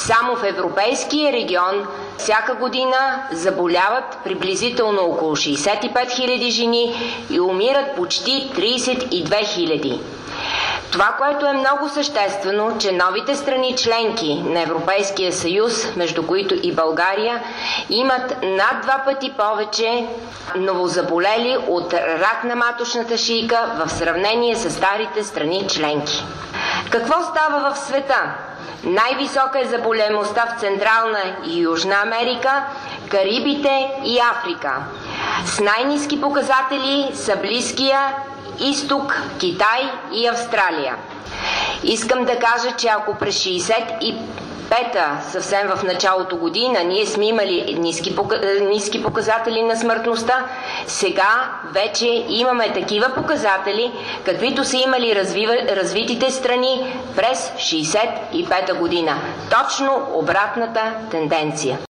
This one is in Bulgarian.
Само в европейския регион всяка година заболяват приблизително около 65 000 жени и умират почти 32 000. Това, което е много съществено, че новите страни членки на Европейския съюз, между които и България, имат над 2 пъти повече новозаболели от рак на маточната шийка в сравнение с старите страни членки. Какво става в света? Най-висока е заболемостта в Централна и Южна Америка, Карибите и Африка. С най-ниски показатели са Близкия Изток, Китай и Австралия. Искам да кажа, че ако през 65-та, съвсем в началото година, ние сме имали ниски показатели на смъртността, сега вече имаме такива показатели, каквито са имали развитите страни през 65-та година. Точно обратната тенденция.